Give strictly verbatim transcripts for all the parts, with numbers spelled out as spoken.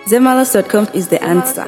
Zemalas dot com is the answer.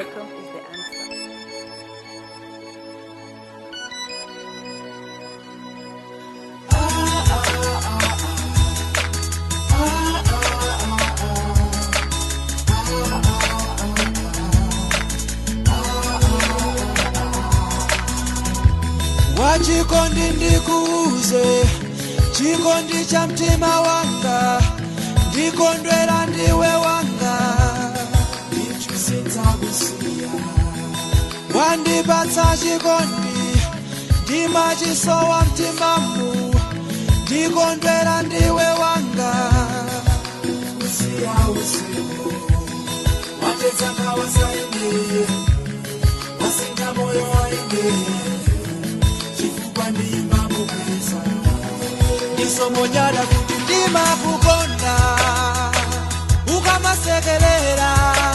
Wachikondi ndikuuze, chikondi cha mtima wanga, ndikondwera ndiwe wanga, ndichusinzakusiya. Wandipatsa chikondi, ndimachisowa mtimamu, ndikondwera ndiwe wanga, kusiya usiku, watetsa nkhawa zaine, wasinga moyo waine. Nisomonyada kuti ndimakukonda, ukamasekelera,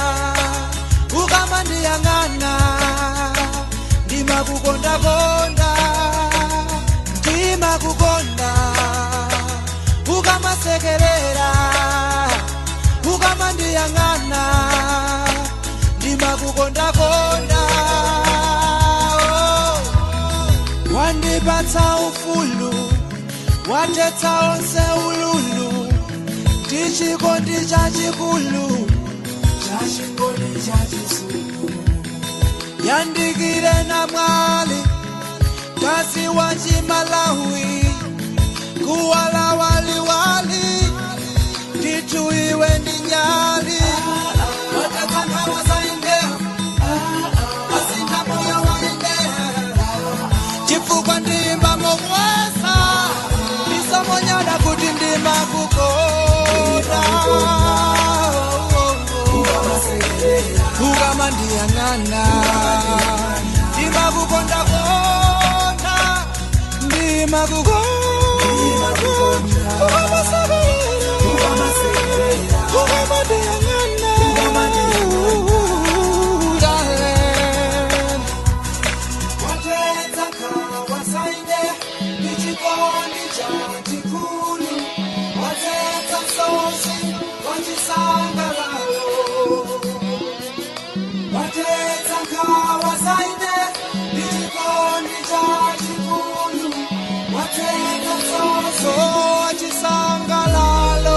ukamandiyang'ana, ndimakukonda konda, ndimakukonda, ukamasekelera, ukamandiyang'ana, ndimakukonda konda. Wandipatsa ufulu, watetsa onse ululu, ndichikondi chachikulu, chachikondi chachisulu. Yandikire na mwali, kasi wa Chimalawi, kuwala wali wali, nditu iwe ndi nyali. Watetsa nkhawa zaine, wasinga moyo waine, chifukwa ndimba momwesa, nisomonyada kuti ndimakukonda, ukamandiyang'ana, ndimakukonda konda, ndimakukonda, ukamandiyang'ana, watetsa nkhawa zaine, ndichikondi chachikulu, watetsa msozi wachisangalalo, watetsa nkhawa zaine, ndichikondi chachikulu, watetsa msozi wachisangalalo.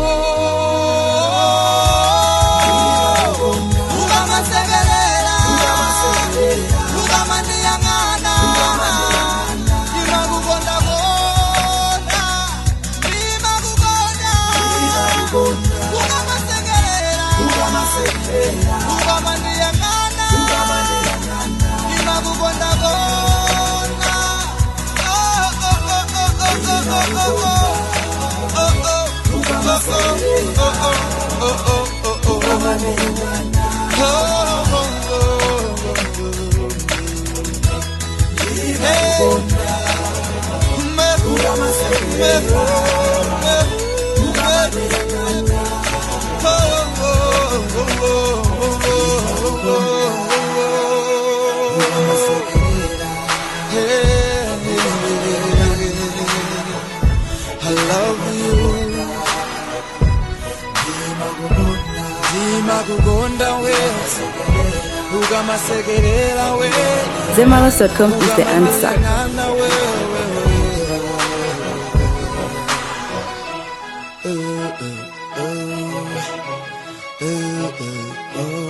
Ukamasekelera, ukamandiyang'ana, ndimakukonda konda, ndimakukonda, ukamasekelera, ukamandiyang'ana, ndimakukonda konda. Oh, oh, oh, oh, oh, oh, oh, oh, oh. Oh, oh, oh, oh, oh, oh, oh, I love you. Ndimakukonda we, ukamasekelera we. Zemalas dot com is the answer. Uh, uh, uh, uh, uh, uh.